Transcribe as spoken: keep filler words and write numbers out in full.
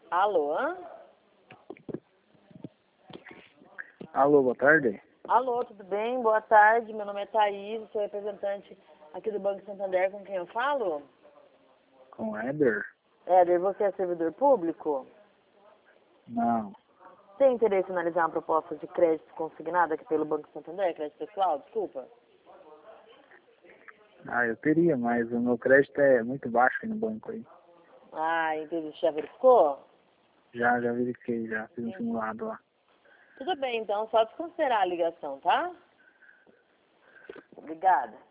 Alô? Alô, boa tarde. Alô, tudo bem? Boa tarde, meu nome é Thaís, sou representante aqui do Banco Santander, com quem eu falo? Com Éder? Éder, você é servidor público? Não. Tem interesse em analisar uma proposta de crédito consignada aqui pelo Banco Santander, crédito pessoal, desculpa? Ah, eu teria, mas o meu crédito é muito baixo aí no banco aí. Ah, entendi, já verificou? Já, já verifiquei, já fiz um simulado lá. Tudo bem, então, só desconsiderar a ligação, tá? Obrigada.